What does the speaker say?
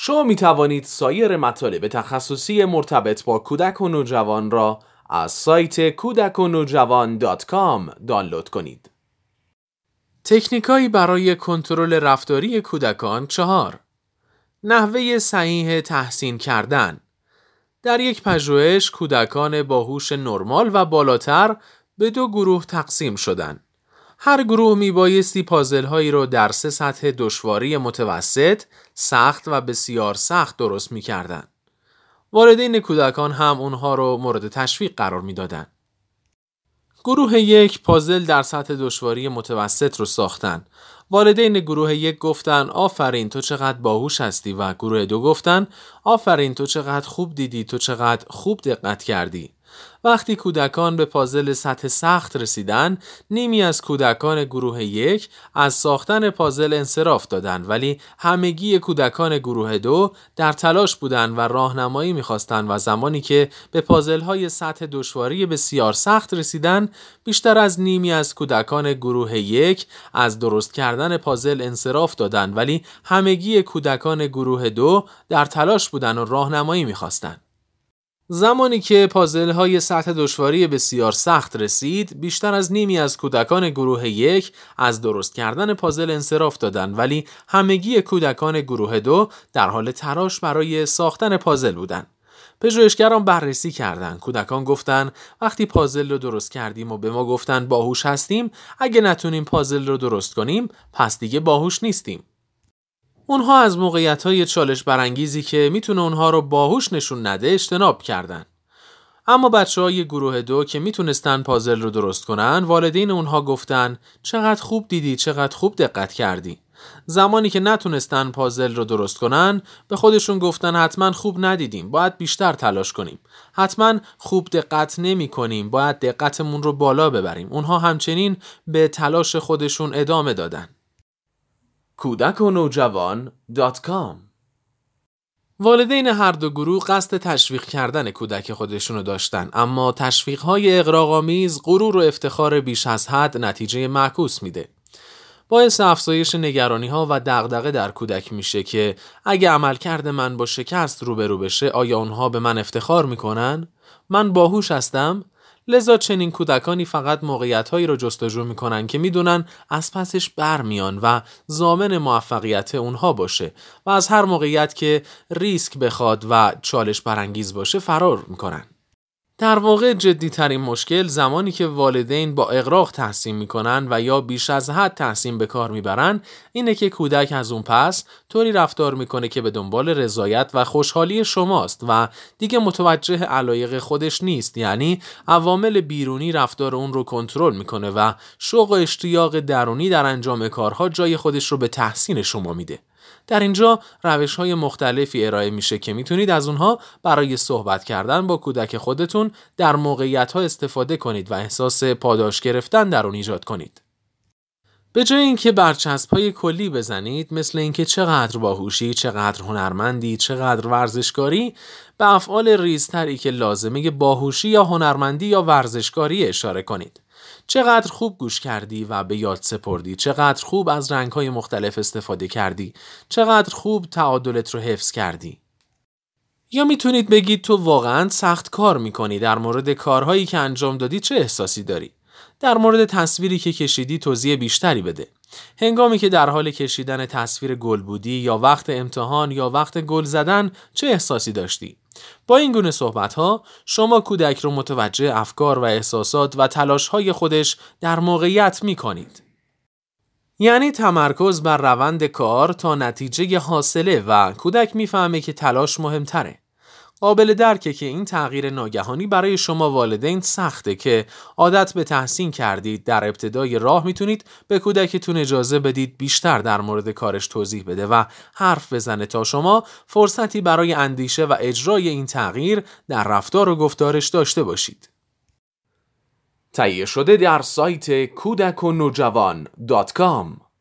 شما می توانید سایر مطالب تخصصی مرتبط با کودک و نوجوان را از سایت kudakonojava.com دانلود کنید. تکنیکایی برای کنترل رفتاری کودکان 4. نحوه صحیح تحسین کردن. در یک پژوهش کودکان با هوش نرمال و بالاتر به 2 گروه تقسیم شدند. هر گروه میبایستی پازل هایی رو در 3 سطح دشواری متوسط، سخت و بسیار سخت درست میکردند. والدین کودکان هم اونها رو مورد تشویق قرار میدادند. گروه 1 پازل در سطح دشواری متوسط رو ساختن. والدین گروه 1 گفتن آفرین تو چقدر باهوش هستی و گروه 2 گفتن آفرین تو چقدر خوب دیدی، تو چقدر خوب دقت کردی. وقتی کودکان به پازل سطح سخت رسیدن، نیمی از کودکان گروه 1 از ساختن پازل انصراف دادند، ولی همگی کودکان گروه 2 در تلاش بودند و راهنمایی می‌خواستند و زمانی که به پازل‌های سطح دشواری بسیار سخت رسیدن، بیشتر از نیمی از کودکان گروه 1 از درست کردن پازل انصراف دادند، ولی همگی کودکان گروه 2 در تلاش بودند و راهنمایی می‌خواستند. زمانی که پازل‌های سطح دشواری بسیار سخت رسید، بیشتر از نیمی از کودکان گروه 1 از درست کردن پازل انصراف دادند، ولی همگی کودکان گروه 2 در حال تلاش برای ساختن پازل بودند. پژوهشگران بررسی کردند. کودکان گفتند وقتی پازل رو درست کردیم و به ما گفتن باهوش هستیم، اگه نتونیم پازل رو درست کنیم، پس دیگه باهوش نیستیم. اونها از موقعیت‌های چالش برانگیزی که میتونه اونها رو باهوش نشون نده اجتناب کردن. اما بچه‌های گروه 2 که میتونستن پازل رو درست کنن، والدین اونها گفتن چقدر خوب دیدی، چقدر خوب دقت کردی. زمانی که نتونستن پازل رو درست کنن، به خودشون گفتن حتما خوب ندیدیم، باید بیشتر تلاش کنیم. حتما خوب دقت نمی کنیم، باید دقتمون رو بالا ببریم. اونها همچنین به تلاش خودشون ادامه دادن. kudakonojava.com. والدین هر 2 گروه قصد تشویق کردن کودک خودشونو داشتن، اما تشویق‌های اغراق‌آمیز غرور و افتخار بیش از حد نتیجه معکوس میده. باعث افزایش نگرانی‌ها و دغدغه در کودک میشه که اگه عملکرد من با شکست روبرو بشه، آیا اونها به من افتخار میکنن؟ من باهوش هستم؟ لذا چنین کودکانی فقط موقعیت‌هایی رو جستجو می‌کنن که می‌دونن از پسش برمیان و ضامن موفقیت اونها باشه و از هر موقعیت که ریسک بخواد و چالش برانگیز باشه فرار می‌کنن. در واقع جدی‌ترین مشکل زمانی که والدین با اغراق تحسین می‌کنن و یا بیش از حد تحسین به کار می‌برن، اینه که کودک از اون پس طوری رفتار می‌کنه که به دنبال رضایت و خوشحالی شماست و دیگه متوجه علایق خودش نیست. یعنی عوامل بیرونی رفتار اون رو کنترل می‌کنه و شوق و اشتیاق درونی در انجام کارها جای خودش رو به تحسین شما میده. در اینجا روش‌های مختلفی ارائه میشه که میتونید از اونها برای صحبت کردن با کودک خودتون در موقعیت‌ها استفاده کنید و احساس پاداش گرفتن در اون ایجاد کنید. به جای اینکه برچسب‌های کلی بزنید مثل اینکه چقدر باهوشی، چقدر هنرمندی، چقدر ورزشکاری، به افعال ریزتری که لازمه باهوشی یا هنرمندی یا ورزشکاری اشاره کنید. چقدر خوب گوش کردی و به یاد سپردی، چقدر خوب از رنگ‌های مختلف استفاده کردی، چقدر خوب تعادلت رو حفظ کردی. یا میتونید بگید تو واقعاً سخت کار میکنی، در مورد کارهایی که انجام دادی چه احساسی داری؟ در مورد تصویری که کشیدی توضیح بیشتری بده. هنگامی که در حال کشیدن تصویر گل بودی یا وقت امتحان یا وقت گل زدن چه احساسی داشتی؟ با این گونه صحبت‌ها شما کودک رو متوجه افکار و احساسات و تلاش‌های خودش در موقعیت می‌کنید. یعنی تمرکز بر روند کار تا نتیجه حاصله و کودک می‌فهمه که تلاش مهم‌تره. قابل درکه که این تغییر ناگهانی برای شما والدین سخته که عادت به تحسین کردید. در ابتدای راه میتونید به کودکتون اجازه بدید بیشتر در مورد کارش توضیح بده و حرف بزنه تا شما فرصتی برای اندیشه و اجرای این تغییر در رفتار و گفتارش داشته باشید. تهیه شده در سایت kudakonojava.com.